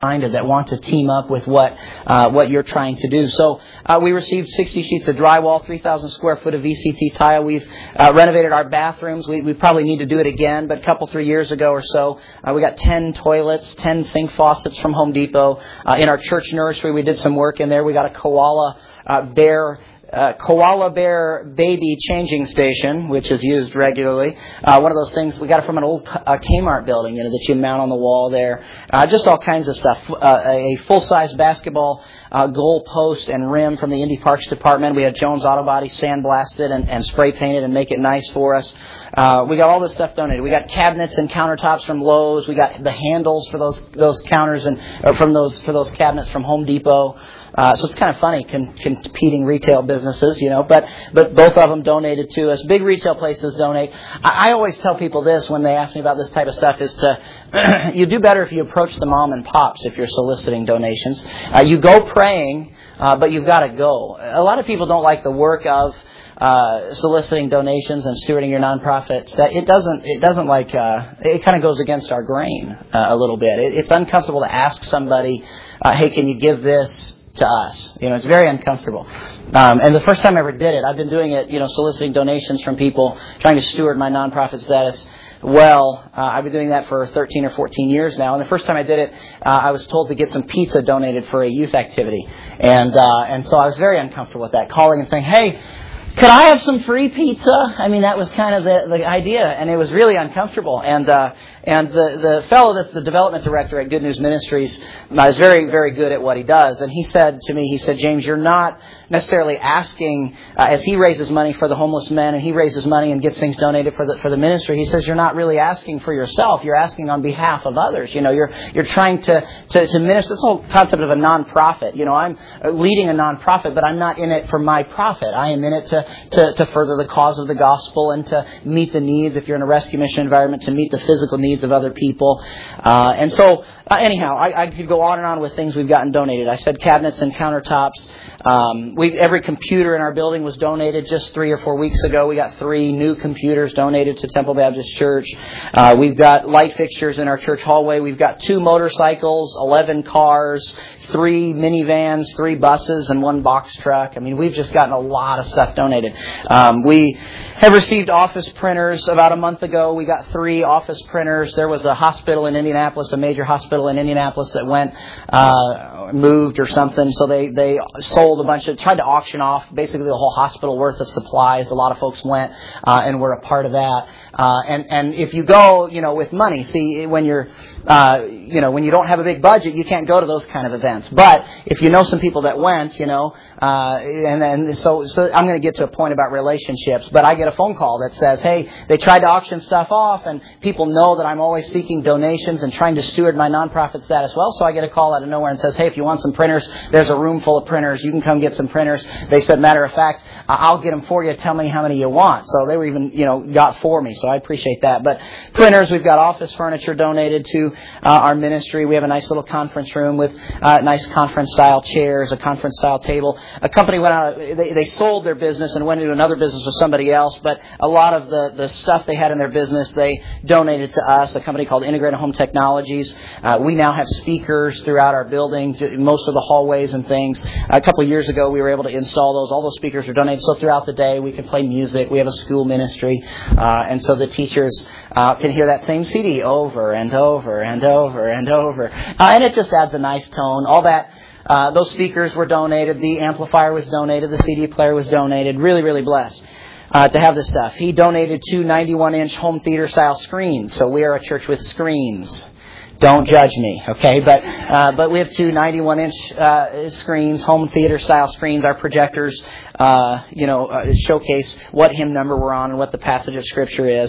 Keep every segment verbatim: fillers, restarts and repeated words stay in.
minded that want to team up with what uh, what you're trying to do. So uh, we received sixty sheets of drywall, three thousand square foot of V C T tile. We've uh, renovated our bathrooms. We, we probably need to do it again, but a couple, three years ago or so, uh, we got ten toilets, ten sink faucets from Home Depot. Uh, in our church nursery, we did some work in there. We got a koala uh, bear Uh, koala bear baby changing station, which is used regularly. Uh, one of those things, we got it from an old uh, Kmart building, you know, that you mount on the wall there. Uh, just all kinds of stuff. Uh, a full-size basketball uh, goal post and rim from the Indy Parks Department. We had Jones Auto Body sandblasted and, and spray painted and make it nice for us. Uh, we got all this stuff donated. We got cabinets and countertops from Lowe's. We got the handles for those those counters and or from those for those cabinets from Home Depot. Uh, so it's kind of funny com- competing retail businesses, you know, but but both of them donated to us. Big retail places donate. I, I always tell people this when they ask me about this type of stuff is to you do better if you approach the mom and pops if you're soliciting donations. Uh, you go praying, uh, but you've got to go. A lot of people don't like the work of Uh, soliciting donations and stewarding your nonprofit. It doesn't. It doesn't like. Uh, it kind of goes against our grain uh, a little bit. It, it's uncomfortable to ask somebody, uh, "Hey, can you give this to us?" You know, it's very uncomfortable. Um, and the first time I ever did it, I've been doing it. You know, soliciting donations from people, trying to steward my nonprofit status. Well, uh, I've been doing that for thirteen or fourteen years now. And the first time I did it, uh, I was told to get some pizza donated for a youth activity, and uh, and so I was very uncomfortable with that. Calling and saying, "Hey, could I have some free pizza?" I mean, that was kind of the, the idea, and it was really uncomfortable. And uh, and the, the fellow that's the development director at Good News Ministries uh, is very, very good at what he does. And he said to me, he said, "James, you're not necessarily asking, uh, as he raises money for the homeless men and he raises money and gets things donated for the for the ministry, he says, you're not really asking for yourself. You're asking on behalf of others. You know, you're you're trying to, to, to minister." This whole concept of a nonprofit. You know, I'm leading a nonprofit, but I'm not in it for my profit. I am in it to To, to further the cause of the gospel and to meet the needs, if you're in a rescue mission environment, to meet the physical needs of other people. Uh, and so, uh, anyhow, I, I could go on and on with things we've gotten donated. I said cabinets and countertops. Um, we every computer in our building was donated just three or four weeks ago. We got three new computers donated to Temple Baptist Church. Uh, we've got light fixtures in our church hallway. We've got two motorcycles, eleven cars, three minivans, three buses, and one box truck. I mean, we've just gotten a lot of stuff donated. Um, we have received office printers. About a month ago, we got three office printers. There was a hospital in Indianapolis, a major hospital in Indianapolis that went, uh, moved or something. So they, they sold a bunch of, tried to auction off basically the whole hospital worth of supplies. A lot of folks went uh, and were a part of that. Uh, and, and if you go, you know, with money, see, when you're, uh, you know, when you don't have a big budget, you can't go to those kind of events. But if you know some people that went, you know, uh, and then so, so I'm going to get to a point about relationships, but I get a phone call that says, "Hey, they tried to auction stuff off, and people know that I'm always seeking donations and trying to steward my nonprofit status well." So I get a call out of nowhere and says, "Hey, if you want some printers, there's a room full of printers. You can come get some printers." They said, "Matter of fact, I'll get them for you. Tell me how many you want." So they were even, you know, got for me. So I appreciate that. But printers, we've got office furniture donated to uh, our ministry. We have a nice little conference room with uh, nice conference-style chairs, a conference-style table. A company went out, they, they sold their business and went into another business with somebody else, but a lot of the, the stuff they had in their business, they donated to us, a company called Integrated Home Technologies. Uh, we now have speakers throughout our building, most of the hallways and things. A couple of years ago, we were able to install those. All those speakers are donated, so throughout the day, we can play music. We have a school ministry, uh, and so the teachers uh, can hear that same C D over and over and over and over. Uh, and it just adds a nice tone. All that. Uh, those speakers were donated. The amplifier was donated. The C D player was donated. Really, really blessed uh, to have this stuff. He donated two ninety-one inch home theater style screens. So we are a church with screens. Don't judge me, okay? But uh, but we have two ninety-one inch uh, screens, home theater style screens. Our projectors, uh, you know, uh, showcase what hymn number we're on and what the passage of Scripture is.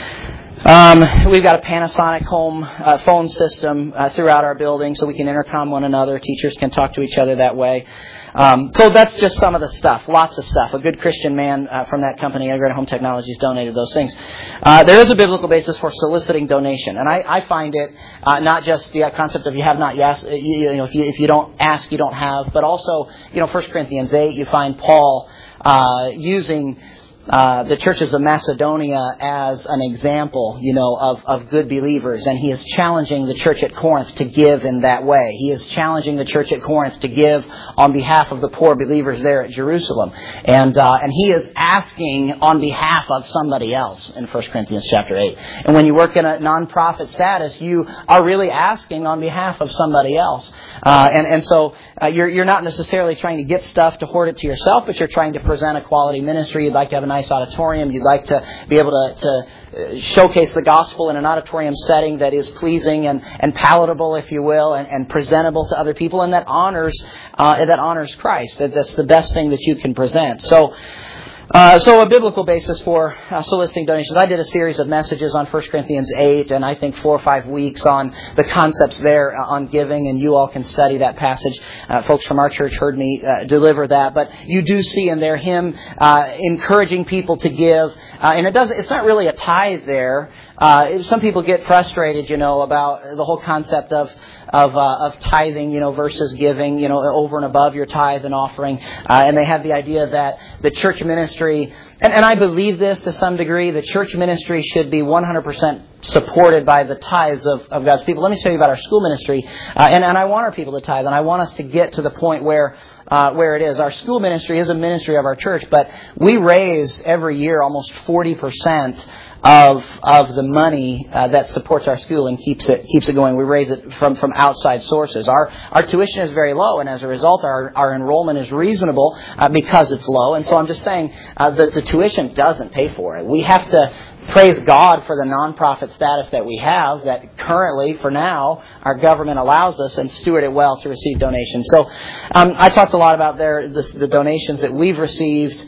Um, we've got a Panasonic home uh, phone system uh, throughout our building, so we can intercom one another. Teachers can talk to each other that way. Um, so that's just some of the stuff. Lots of stuff. A good Christian man uh, from that company, Integrated Home Technologies, donated those things. Uh, there is a biblical basis for soliciting donation, and I, I find it uh, not just the concept of you have not yes, you, you know, if you if you don't ask, you don't have, but also, you know, First Corinthians eight, you find Paul uh, using uh, the churches of Macedonia as an example, you know, of, of good believers. And he is challenging the church at Corinth to give in that way. He is challenging the church at Corinth to give on behalf of the poor believers there at Jerusalem. And uh, and he is asking on behalf of somebody else in First Corinthians chapter eight. And when you work in a non-profit status, you are really asking on behalf of somebody else. Uh, and, and so uh, you're, you're not necessarily trying to get stuff to hoard it to yourself, but you're trying to present a quality ministry. You'd like to have a nice auditorium. You'd like to be able to, to showcase the gospel in an auditorium setting that is pleasing and, and palatable, if you will, and, and presentable to other people, and that honors uh, that honors Christ. That that's the best thing that you can present. So. Uh, so a biblical basis for uh, soliciting donations. I did a series of messages on First Corinthians eight, and I think four or five weeks on the concepts there uh, on giving, and you all can study that passage. Uh, folks from our church heard me uh, deliver that, but you do see in there him uh, encouraging people to give, uh, and it does. It's not really a tithe there. Uh, some people get frustrated, you know, about the whole concept of of uh, of tithing, you know, versus giving, you know, over and above your tithe and offering, uh, and they have the idea that the church ministry, and, and I believe this to some degree, the church ministry should be one hundred percent supported by the tithes of, of God's people. Let me tell you about our school ministry, uh, and, and I want our people to tithe, and I want us to get to the point where uh, where it is. Our school ministry is a ministry of our church, but we raise every year almost forty percent of of the money uh, that supports our school and keeps it keeps it going. We raise it from, from outside sources. Our our tuition is very low, and as a result, our our enrollment is reasonable uh, because it's low. And so I'm just saying uh, that the tuition doesn't pay for it. We have to praise God for the nonprofit status that we have, that currently, for now, our government allows us, and steward it well to receive donations. So um, I talked a lot about there the, the donations that we've received.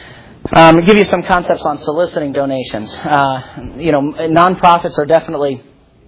Um, give you some concepts on soliciting donations. Uh, you know, nonprofits are definitely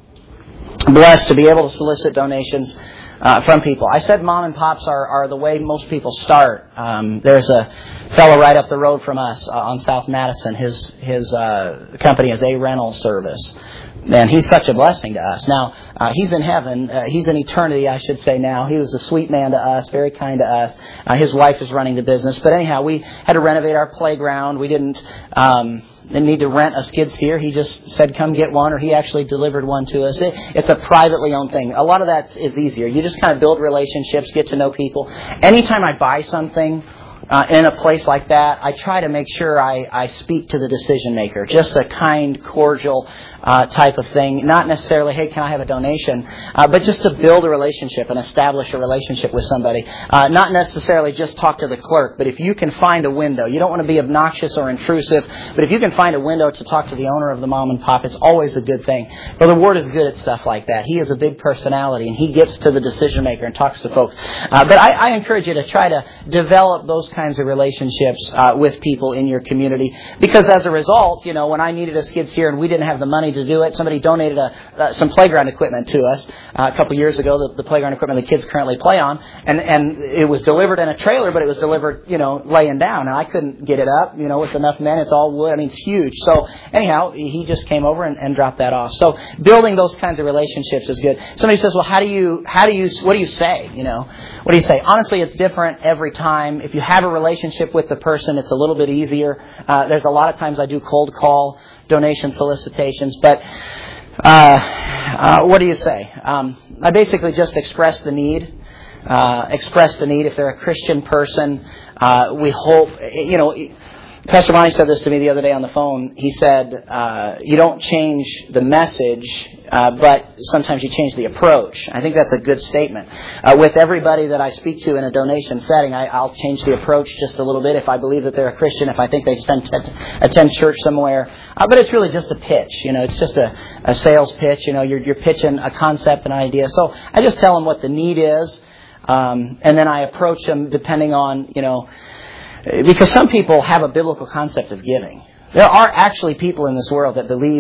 blessed to be able to solicit donations uh, from people. I said mom and pops are, are the way most people start. Um, there's a fellow right up the road from us uh, on South Madison. His his uh, company is A Rental Service. Man, he's such a blessing to us. Now, uh, he's in heaven. Uh, he's in eternity, I should say now. He was a sweet man to us, very kind to us. Uh, his wife is running the business. But anyhow, we had to renovate our playground. We didn't um, need to rent a skid steer. He just said, come get one, or he actually delivered one to us. It, it's a privately owned thing. A lot of that is easier. You just kind of build relationships, get to know people. Anytime I buy something Uh, in a place like that, I try to make sure I, I speak to the decision maker. Just a kind, cordial uh, type of thing. Not necessarily, hey, can I have a donation? Uh, but just to build a relationship and establish a relationship with somebody. Uh, not necessarily just talk to the clerk, but if you can find a window. You don't want to be obnoxious or intrusive, but if you can find a window to talk to the owner of the mom and pop, it's always a good thing. Brother Ward is good at stuff like that. He is a big personality, and he gets to the decision maker and talks to folks. Uh, but I, I encourage you to try to develop those kinds of relationships uh, with people in your community, because as a result, you know, when I needed a skid steer and we didn't have the money to do it, somebody donated a, uh, some playground equipment to us uh, a couple years ago. The, the playground equipment the kids currently play on, and and it was delivered in a trailer, but it was delivered, you know, laying down, and I couldn't get it up, you know, with enough men. It's all wood. I mean, it's huge. So anyhow, he just came over and, and dropped that off. So building those kinds of relationships is good. Somebody says, well, how do you how do you what do you say? You know, what do you say? Honestly, it's different every time. If you have a relationship with the person, it's a little bit easier. Uh, there's a lot of times I do cold call donation solicitations, but uh, uh, what do you say? Um, I basically just express the need. Uh, express the need. If they're a Christian person, uh, we hope, you know, Pastor Monty said this to me the other day on the phone. He said, uh, you don't change the message, uh, but sometimes you change the approach. I think that's a good statement. Uh, with everybody that I speak to in a donation setting, I, I'll change the approach just a little bit if I believe that they're a Christian, if I think they attend, attend church somewhere. Uh, but it's really just a pitch. You know, it's just a, a sales pitch. You know, you're, you're pitching a concept, an idea. So I just tell them what the need is, um, and then I approach them depending on, you know, because some people have a biblical concept of giving. There are actually people in this world that believe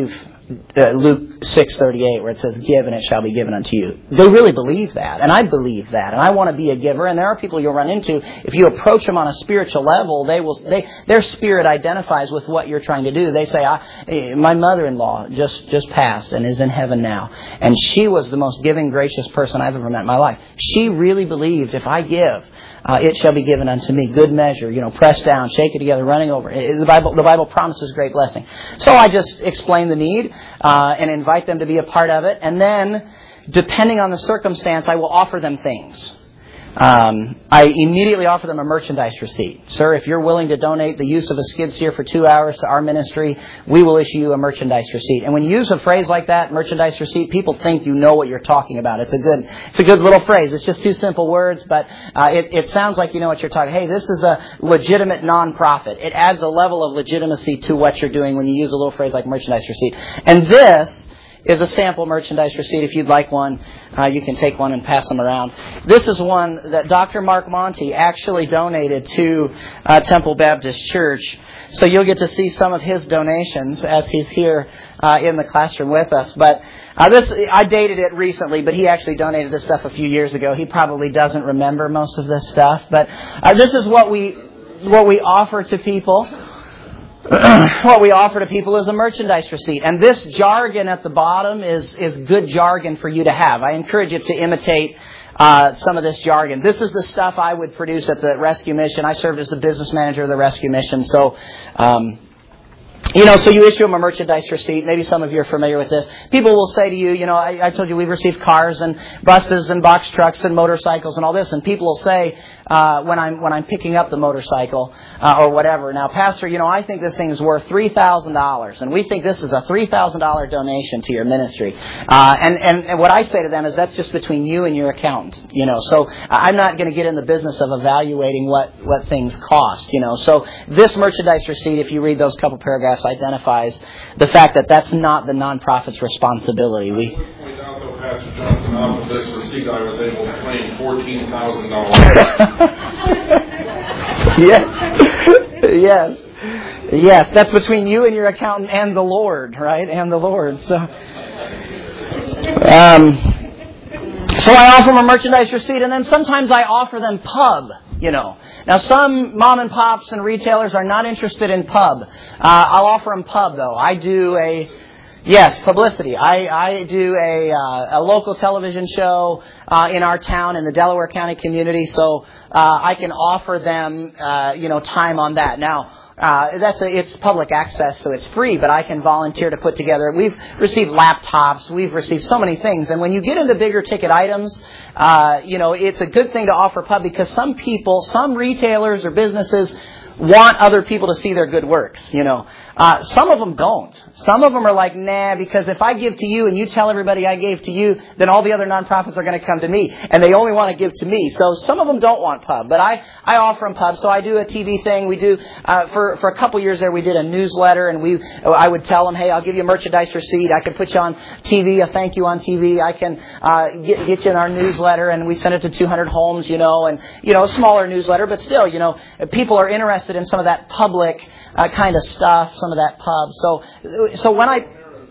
uh, Luke six thirty-eight, where it says, "Give and it shall be given unto you." They really believe that, and I believe that, and I want to be a giver. And there are people you'll run into, if you approach them on a spiritual level, they will, they, their spirit identifies with what you're trying to do. They say, I, "My mother-in-law just just passed and is in heaven now, and she was the most giving, gracious person I've ever met in my life. She really believed if I give, Uh, it shall be given unto me, good measure, you know, pressed down, shaken together, running over." It, the Bible, the Bible promises great blessing. So I just explain the need uh, and invite them to be a part of it, and then, depending on the circumstance, I will offer them things. Um, I immediately offer them a merchandise receipt. "Sir, if you're willing to donate the use of a skid steer for two hours to our ministry, we will issue you a merchandise receipt." And when you use a phrase like that, merchandise receipt, people think you know what you're talking about. It's a good, it's a good little phrase. It's just two simple words, but uh, it, it sounds like you know what you're talking. Hey, this is a legitimate nonprofit. It adds a level of legitimacy to what you're doing when you use a little phrase like merchandise receipt. And this is a sample merchandise receipt. If you'd like one, uh, you can take one and pass them around. This is one that Doctor Mark Monty actually donated to uh, Temple Baptist Church. So you'll get to see some of his donations as he's here uh, in the classroom with us. But uh, this, I dated it recently, but he actually donated this stuff a few years ago. He probably doesn't remember most of this stuff. But uh, this is what we what we offer to people. What we offer to people is a merchandise receipt. And this jargon at the bottom is, is good jargon for you to have. I encourage you to imitate uh, some of this jargon. This is the stuff I would produce at the Rescue Mission. I served as the business manager of the Rescue Mission. So, um, you know, so you issue them a merchandise receipt. Maybe some of you are familiar with this. People will say to you, you know, I, I told you we've received cars and buses and box trucks and motorcycles and all this. And people will say, uh, when I'm when I'm picking up the motorcycle uh, or whatever, "Now, Pastor, you know, I think this thing is worth three thousand dollars, and we think this is a three thousand dollars donation to your ministry." Uh, and, and, and what I say to them is that's just between you and your accountant, you know. So I'm not going to get in the business of evaluating what, what things cost, you know. So this merchandise receipt, if you read those couple paragraphs, identifies the fact that that's not the nonprofit's responsibility. We Pastor Johnson, off of this receipt, I was able to claim fourteen thousand dollars. Yes. Yes. Yes. That's between you and your accountant and the Lord, right? And the Lord. So, um, so I offer them a merchandise receipt, and then sometimes I offer them pub. You know. Now, some mom and pops and retailers are not interested in pub. Uh, I'll offer them pub, though. I do a... Yes, publicity. I, I do a, uh, a local television show uh, in our town, in the Delaware County community, so uh, I can offer them, uh, you know, time on that. Now, uh, that's a, it's public access, so it's free, but I can volunteer to put together. We've received laptops. We've received so many things. And when you get into bigger ticket items, uh, you know, it's a good thing to offer pub, because some people, some retailers or businesses want other people to see their good works, you know. Uh, some of them don't. Some of them are like, nah, because if I give to you and you tell everybody I gave to you, then all the other nonprofits are going to come to me, and they only want to give to me. So some of them don't want pub, but I, I offer them pub. So I do a T V thing. We do, uh, for, for a couple years there, we did a newsletter, and we, I would tell them, hey, I'll give you a merchandise receipt. I can put you on T V, a thank you on T V. I can, uh, get, get you in our newsletter, and we send it to two hundred homes, you know, and, you know, a smaller newsletter, but still, you know, people are interested in some of that public, uh, kind of stuff, some of that pub. So, so when I,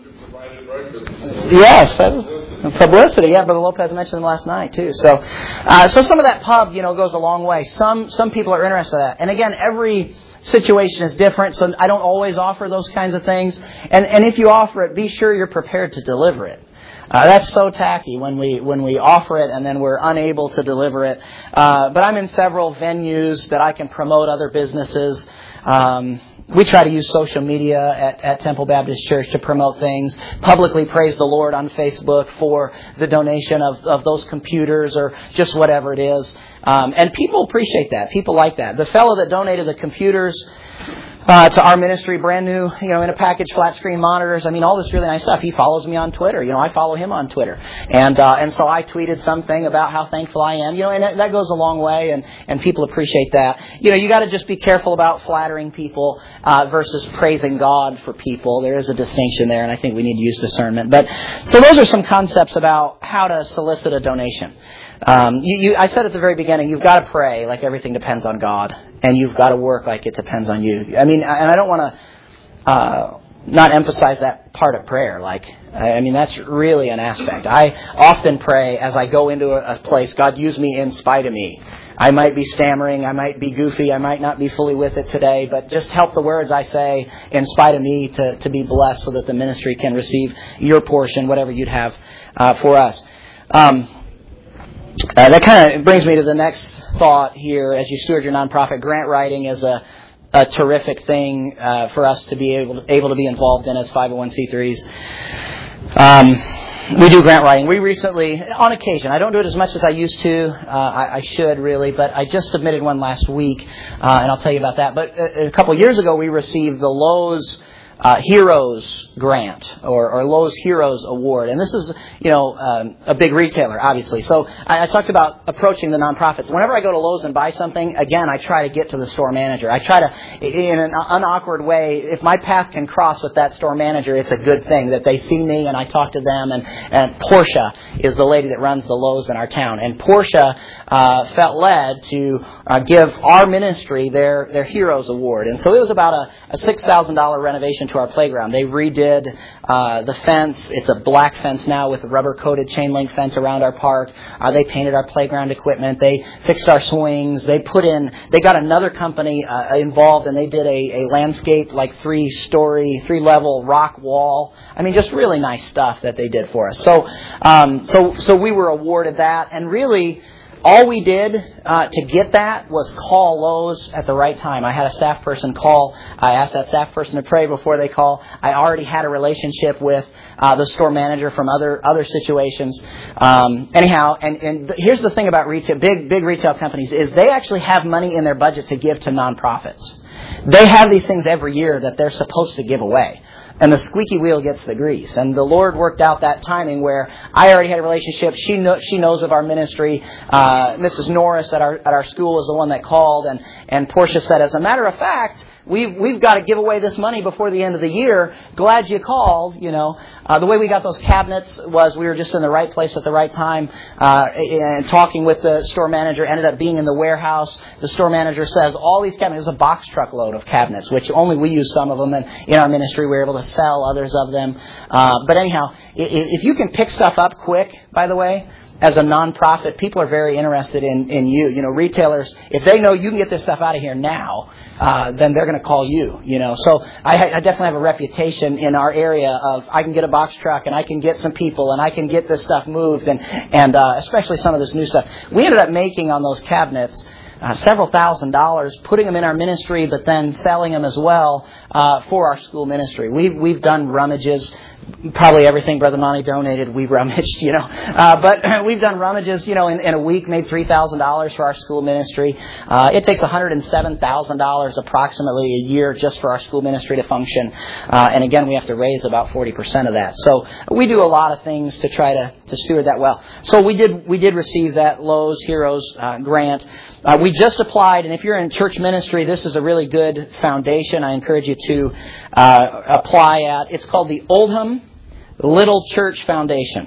yes, publicity. Yeah, Brother Lopez mentioned them last night too. So, uh, so some of that pub, you know, goes a long way. Some some people are interested in that. And again, every situation is different, so I don't always offer those kinds of things. And and if you offer it, be sure you're prepared to deliver it. Uh, that's so tacky when we when we offer it and then we're unable to deliver it. Uh, but I'm in several venues that I can promote other businesses. Um, We try to use social media at, at Temple Baptist Church to promote things, publicly praise the Lord on Facebook for the donation of, of those computers or just whatever it is. Um, and people appreciate that. People like that. The fellow that donated the computers uh, to our ministry, brand new, you know, in a package, flat screen monitors. I mean, all this really nice stuff. He follows me on Twitter. You know, I follow him on Twitter. And uh, and so I tweeted something about how thankful I am. You know, and that, that goes a long way, and, and people appreciate that. You know, you got to just be careful about flattering people uh, versus praising God for people. There is a distinction there, and I think we need to use discernment. But so those are some concepts about how to solicit a donation. Um, you, you, I said at the very beginning, you've got to pray like everything depends on God, and you've got to work like it depends on you. I mean, and I don't want to uh, not emphasize that part of prayer. Like, I mean, that's really an aspect. I often pray as I go into a place, God, use me in spite of me. I might be stammering, I might be goofy, I might not be fully with it today, but just help the words I say in spite of me to, to be blessed so that the ministry can receive your portion, whatever you'd have uh, for us. Um, uh, that kind of brings me to the next thought here as you steward your nonprofit. Grant writing is a a terrific thing uh, for us to be able to, able to be involved in as five oh one c threes. Um, we do grant writing. We recently, on occasion, I don't do it as much as I used to. Uh, I, I should really, but I just submitted one last week, uh, and I'll tell you about that. But a, a couple years ago, we received the Lowe's Uh, Heroes Grant or, or Lowe's Heroes Award. And this is, you know, um, a big retailer, obviously. So I, I talked about approaching the nonprofits. Whenever I go to Lowe's and buy something, again, I try to get to the store manager. I try to, in an unawkward way, if my path can cross with that store manager, it's a good thing that they see me and I talk to them. And, and Portia is the lady that runs the Lowe's in our town. And Portia uh, felt led to uh, give our ministry their, their Heroes Award. And so it was about a, a six thousand dollars renovation to our playground. They redid uh, the fence. It's a black fence now with a rubber-coated chain link fence around our park. Uh, they painted our playground equipment. They fixed our swings. They put in, they got another company uh, involved, and they did a, a landscape, like three-story, three-level rock wall. I mean, just really nice stuff that they did for us. So, um, so, so we were awarded that, and really, all we did uh, to get that was call Lowe's at the right time. I had a staff person call. I asked that staff person to pray before they call. I already had a relationship with uh, the store manager from other other situations. Um, anyhow, and, and th- here's the thing about retail, big big retail companies is they actually have money in their budget to give to nonprofits. They have these things every year that they're supposed to give away. And the squeaky wheel gets the grease. And the Lord worked out that timing where I already had a relationship. She know, she knows of our ministry. Uh, Missus Norris at our at our school is the one that called. And, and Portia said, as a matter of fact, we've we've got to give away this money before the end of the year. Glad you called. You know, uh, the way we got those cabinets was we were just in the right place at the right time. Uh, and talking with the store manager, ended up being in the warehouse. The store manager says all these cabinets, there's a box truckload of cabinets, which only we use some of them. And in our ministry, we're able to sell others of them. Uh, but anyhow, if you can pick stuff up quick, by the way, as a nonprofit, people are very interested in, in you. You know, retailers, if they know you can get this stuff out of here now, uh, then they're going to call you, you know. So I, I definitely have a reputation in our area of I can get a box truck and I can get some people and I can get this stuff moved and, and uh, especially some of this new stuff. We ended up making on those cabinets Uh, several thousand dollars, putting them in our ministry, but then selling them as well uh, for our school ministry. We've we've done rummages. Probably everything Brother Monty donated, we rummaged, you know. Uh, but we've done rummages, you know, in, in a week, made three thousand dollars for our school ministry. Uh, it takes one hundred seven thousand dollars approximately a year just for our school ministry to function. Uh, and again, we have to raise about forty percent of that. So we do a lot of things to try to, to steward that well. So we did we did receive that Lowe's Heroes uh, grant. Uh, we just applied, and if you're in church ministry, this is a really good foundation. I encourage you to uh, apply at. It's called the Oldham Little Church Foundation.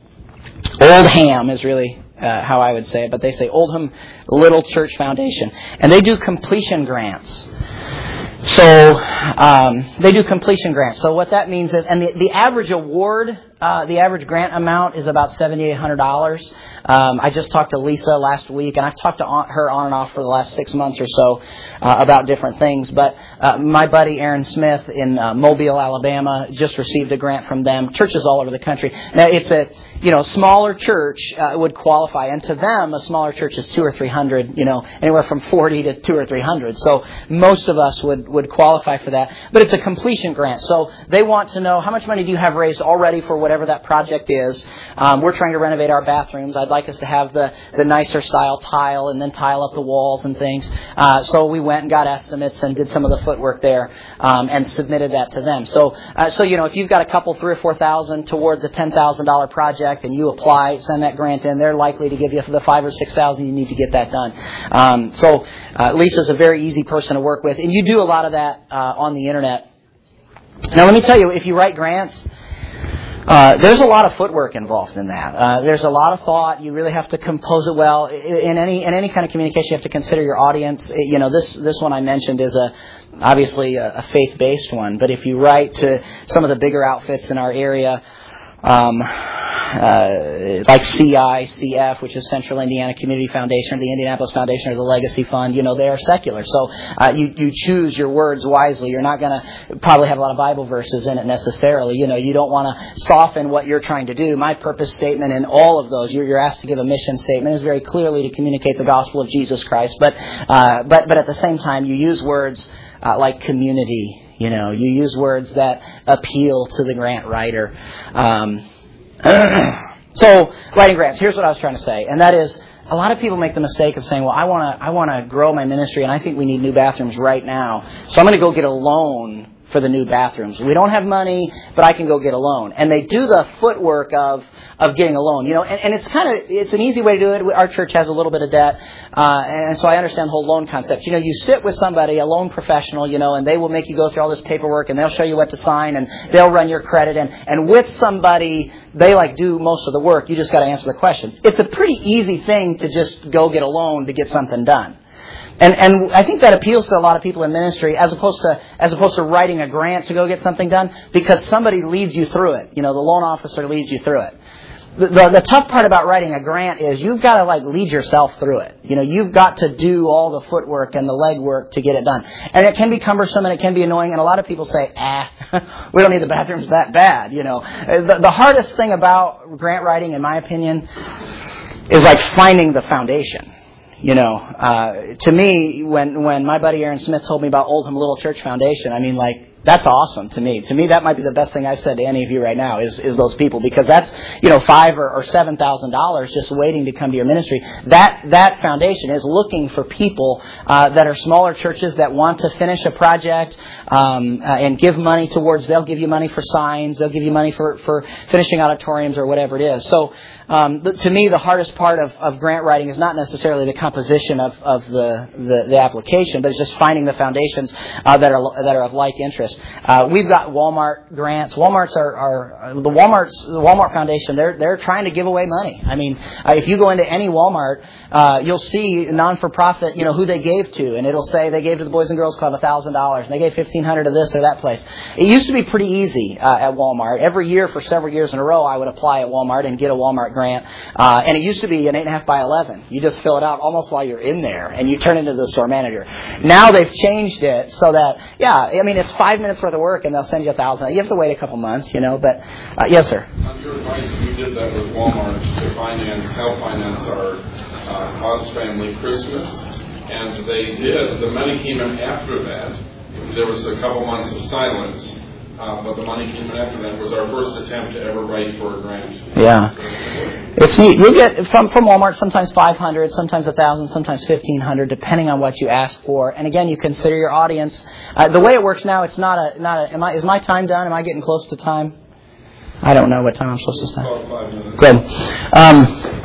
Oldham is really uh, how I would say it, but they say Oldham Little Church Foundation. And they do completion grants. So um, they do completion grants. So what that means is, and the, the average award, uh, the average grant amount is about seven thousand eight hundred dollars. Um, I just talked to Lisa last week, and I've talked to her on and off for the last six months or so uh, about different things. But uh, my buddy Aaron Smith in uh, Mobile, Alabama, just received a grant from them. Churches all over the country. Now it's a you know smaller church uh, would qualify, and to them a smaller church is two or three hundred. You know anywhere from forty to two or three hundred. So most of us would would qualify for that. But it's a completion grant. So they want to know how much money do you have raised already for whatever that project is. Um, we're trying to renovate our bathrooms. I'd like us to have the, the nicer style tile and then tile up the walls and things. Uh, so we went and got estimates and did some of the footwork there um, and submitted that to them. So, uh, so you know, if you've got a couple, three or four thousand towards a ten thousand dollars project and you apply, send that grant in, they're likely to give you for the five or six thousand you need to get that done. Um, so uh, Lisa's a very easy person to work with, and you do a lot of that uh, on the internet. Now, let me tell you, if you write grants, Uh, there's a lot of footwork involved in that. Uh, there's a lot of thought. You really have to compose it well. In any in any kind of communication, you have to consider your audience. You know, this this one I mentioned is a obviously a, a faith-based one. But if you write to some of the bigger outfits in our area, um, uh, like C I, C F, which is Central Indiana Community Foundation, or the Indianapolis Foundation, or the Legacy Fund, you know, they are secular. So uh, you, you choose your words wisely. You're not going to probably have a lot of Bible verses in it necessarily. You know, you don't want to soften what you're trying to do. My purpose statement in all of those, you're, you're asked to give a mission statement, is very clearly to communicate the gospel of Jesus Christ. But uh, but but at the same time, you use words uh, like community. You know, you use words that appeal to the grant writer. Um, so, writing grants. Here's what I was trying to say, and that is, a lot of people make the mistake of saying, "Well, I want to, I want to grow my ministry, and I think we need new bathrooms right now, so I'm going to go get a loan for the new bathrooms. We don't have money, but I can go get a loan." And they do the footwork of of getting a loan, you know, and, and it's kind of, it's an easy way to do it. Our church has a little bit of debt, uh, and so I understand the whole loan concept. You know, you sit with somebody, a loan professional, you know, and they will make you go through all this paperwork, and they'll show you what to sign, and they'll run your credit, and, and with somebody, they like do most of the work. You just got to answer the questions. It's a pretty easy thing to just go get a loan to get something done. And and I think that appeals to a lot of people in ministry, as opposed to as opposed to writing a grant to go get something done, because somebody leads you through it. You know, the loan officer leads you through it. The, the, the tough part about writing a grant is you've got to like lead yourself through it. You know, you've got to do all the footwork and the legwork to get it done. And it can be cumbersome and it can be annoying. And a lot of people say, ah, we don't need the bathrooms that bad. You know, the, the hardest thing about grant writing, in my opinion, is like finding the foundation. You know, uh, to me, when when my buddy Aaron Smith told me about Oldham Little Church Foundation, I mean, like, that's awesome to me. To me, that might be the best thing I've said to any of you right now is, is those people, because that's, you know, five or, or seven thousand dollars just waiting to come to your ministry. That that foundation is looking for people uh, that are smaller churches that want to finish a project um, uh, and give money towards. They'll give you money for signs. They'll give you money for, for finishing auditoriums or whatever it is. So um, the, to me, the hardest part of, of grant writing is not necessarily the composition of, of the, the the application, but it's just finding the foundations uh, that are that are of like interest. Uh, we've got Walmart grants. Walmart's are, are the Walmart's the Walmart Foundation. They're they're trying to give away money. I mean, uh, if you go into any Walmart, uh, you'll see non-for-profit, you know, who they gave to, and it'll say they gave to the Boys and Girls Club a thousand dollars, and they gave fifteen hundred to this or that place. It used to be pretty easy uh, at Walmart. Every year for several years in a row, I would apply at Walmart and get a Walmart grant, uh, and it used to be an eight and a half by eleven. You just fill it out almost while you're in there, and you turn it into the store manager. Now they've changed it so that, yeah, I mean, it's five minutes worth of work, and they'll send you a thousand. You have to wait a couple months, you know. But uh, yes, sir. On your advice, we did that with Walmart to finance, help finance our uh, Cause Family Christmas, and they did. The money came in after that. There was a couple months of silence, uh, but the money came in after that. It was our first attempt to ever write for a grant. Yeah, it's neat. You get from from Walmart sometimes five hundred, sometimes a thousand, sometimes fifteen hundred, depending on what you ask for. And again, you consider your audience. Uh, the way it works now, it's not a not a. Am I, is my time done? Am I getting close to time? I don't know what time I'm supposed to start. Five minutes. Good. Um,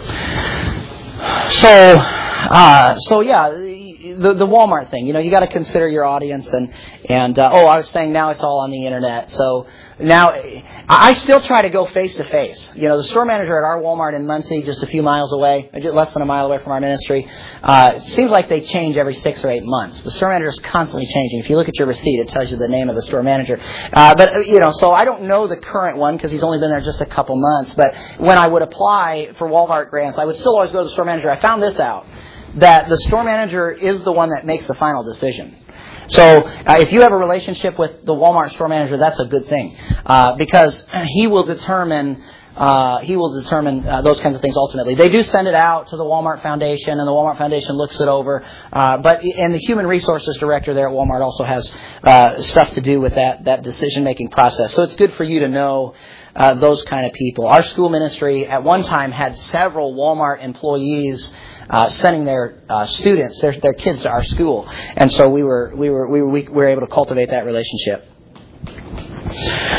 so, uh, so yeah, the the Walmart thing. You know, you got to consider your audience, and and uh, oh, I was saying now it's all on the internet. So now I still try to go face to face. You know, the store manager at our Walmart in Muncie, just a few miles away, less than a mile away from our ministry. Uh, it seems like they change every six or eight months. The store manager is constantly changing. If you look at your receipt, it tells you the name of the store manager. Uh, but you know, so I don't know the current one because he's only been there just a couple months. But when I would apply for Walmart grants, I would still always go to the store manager. I found this out, that the store manager is the one that makes the final decision. So uh, if you have a relationship with the Walmart store manager, that's a good thing, uh, because he will determine uh, he will determine uh, those kinds of things ultimately. They do send it out to the Walmart Foundation, and the Walmart Foundation looks it over. Uh, but and the human resources director there at Walmart also has uh, stuff to do with that that decision making process. So it's good for you to know uh, those kind of people. Our school ministry at one time had several Walmart employees Uh, sending their uh, students, their their kids to our school, and so we were we were we were we were able to cultivate that relationship.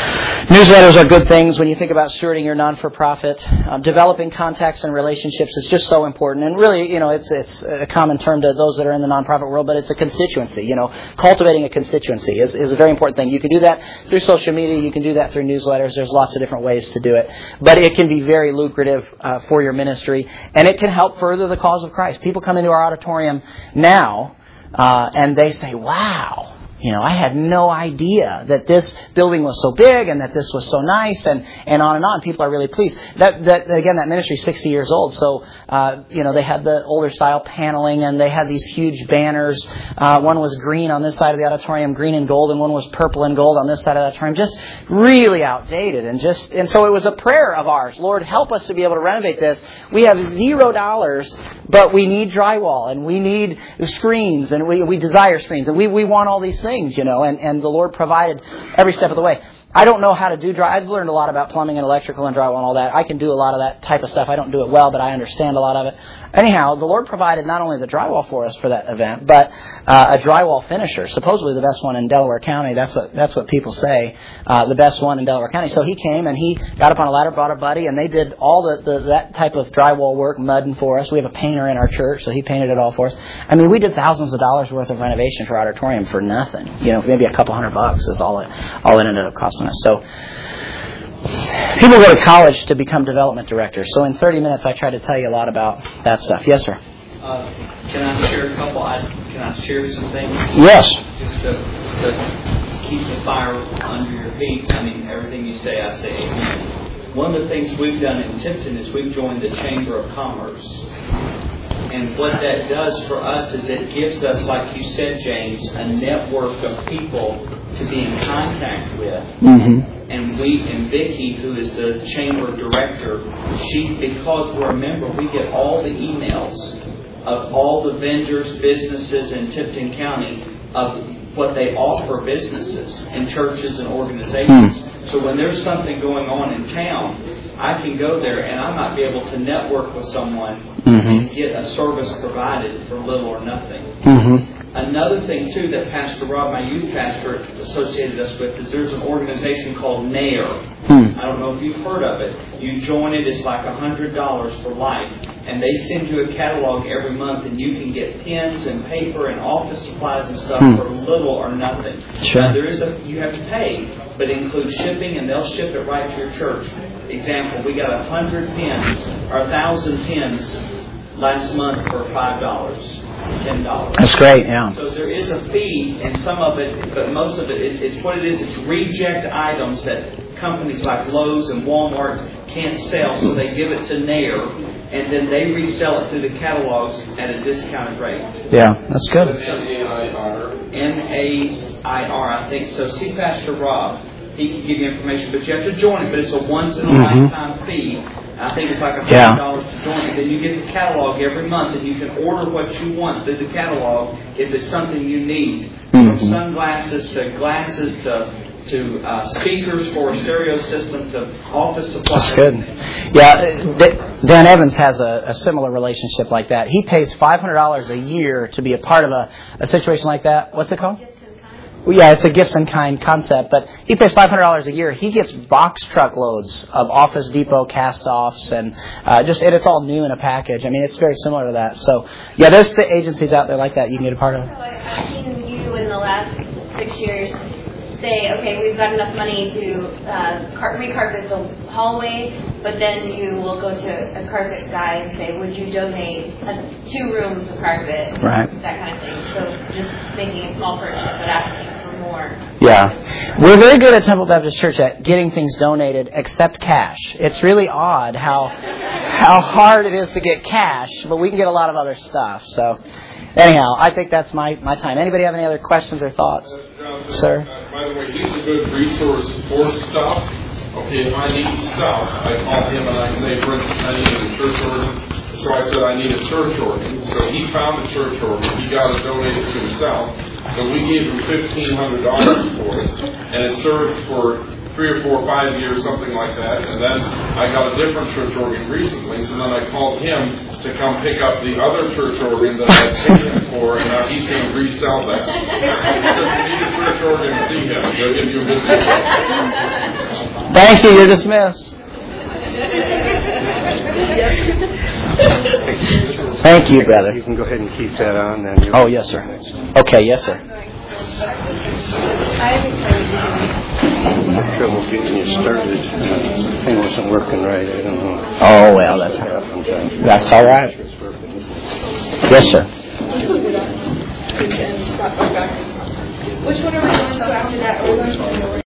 Newsletters are good things when you think about stewarding your non-for-profit. Um, developing contacts and relationships is just so important. And really, you know, it's it's a common term to those that are in the nonprofit world, but it's a constituency. You know, cultivating a constituency is, is a very important thing. You can do that through social media. You can do that through newsletters. There's lots of different ways to do it. But it can be very lucrative uh, for your ministry, and it can help further the cause of Christ. People come into our auditorium now, uh, and they say, wow. You know, I had no idea that this building was so big and that this was so nice, and, and on and on. People are really pleased. That, that again, that ministry is sixty years old, so, uh, you know, they had the older style paneling, and they had these huge banners. Uh, one was green on this side of the auditorium, green and gold, and one was purple and gold on this side of the auditorium. Just really outdated. And just, and so it was a prayer of ours. Lord, help us to be able to renovate this. We have zero dollars, but we need drywall, and we need screens, and we, we desire screens, and we, we want all these things, you know, and, and the Lord provided every step of the way. I don't know how to do dry. I've learned a lot about plumbing and electrical and drywall and all that. I can do a lot of that type of stuff. I don't do it well, but I understand a lot of it. Anyhow, the Lord provided not only the drywall for us for that event, but uh, a drywall finisher, supposedly the best one in Delaware County. That's what that's what people say, uh, the best one in Delaware County. So he came and he got up on a ladder, brought a buddy, and they did all the, the that type of drywall work, mudding for us. We have a painter in our church, so he painted it all for us. I mean, we did thousands of dollars worth of renovation for our auditorium for nothing. You know, maybe a couple hundred bucks is all it all it ended up costing us. So people go to college to become development directors. So in thirty minutes, I try to tell you a lot about that stuff. Yes, sir. Uh, can I share a couple? I, can I share some things? Yes. Just to, to keep the fire under your feet. I mean, everything you say, I say amen. One of the things we've done in Tipton is we've joined the Chamber of Commerce. And what that does for us is it gives us, like you said, James, a network of people to be in contact with. Mm-hmm. And we, and Vicki, who is the chamber director, she, because we're a member, we get all the emails of all the vendors, businesses in Tipton County of what they offer businesses and churches and organizations. Mm. So when there's something going on in town, I can go there and I might be able to network with someone mm-hmm. and get a service provided for little or nothing. Mm-hmm. Another thing, too, that Pastor Rob, my youth pastor, associated us with is there's an organization called NAIR. Hmm. I don't know if you've heard of it. You join it, it's like one hundred dollars for life. And they send you a catalog every month, and you can get pens and paper and office supplies and stuff hmm. for little or nothing. Sure. Now, there is a, you have to pay, but it includes shipping, and they'll ship it right to your church. Example, we got one hundred pens, or one thousand pens last month for five dollars. ten dollars. That's great, yeah. So there is a fee, and some of it, but most of it, it it's what it is. It's reject items that companies like Lowe's and Walmart can't sell, so they give it to NAIR, and then they resell it through the catalogs at a discounted rate. Yeah, that's good. N A I R. N A I R, I think so. See Pastor Rob. He can give you information, but you have to join it. But it's a once-in-a-lifetime mm-hmm. fee. I think it's like one hundred dollars yeah. to join it. Then you get the catalog every month, and you can order what you want through the catalog if it's something you need. Mm-hmm. From sunglasses to glasses to to uh, speakers for a stereo system to office supplies. That's good. Yeah, Dan Evans has a, a similar relationship like that. He pays five hundred dollars a year to be a part of a, a situation like that. What's it called? Well, yeah, it's a gifts in kind concept, but he pays five hundred dollars a year. He gets box truckloads of Office Depot cast-offs, and uh, just and it's all new in a package. I mean, it's very similar to that. So, yeah, there's the agencies out there like that you can get a part of. So I've seen you in the last six years say, okay, we've got enough money to uh, car- recarpet the hallway, but then you will go to a carpet guy and say, would you donate uh, two rooms of carpet? Right. That kind of thing. So just making a small purchase, but asking for more. Yeah. We're very good at Temple Baptist Church at getting things donated except cash. It's really odd how how hard it is to get cash, but we can get a lot of other stuff. So anyhow, I think that's my, my time. Anybody have any other questions or thoughts? Uh, John, Sir? Uh, by the way, he's a good resource for stuff. Okay, if I need stuff, I call him and I say, for instance, I need a church organ. So I said, I need a church organ. So he found a church organ. He got it donated to himself. So we gave him fifteen hundred dollars for it. And it served for three or four, five years, something like that. And then I got a different church organ recently. So then I called him to come pick up the other church organ that I paid him for, and now he's going to resell that. If you need a church organ, see him. He'll give you a good deal. Thank you. You're dismissed. Thank you, brother. You can go ahead and keep that on then. Oh, yes, sir. Okay, yes, sir. Trouble getting you started. Uh, the thing wasn't working right. I don't know. Oh, well, that's that's all right. Yes, sir. Which one are we going to after that?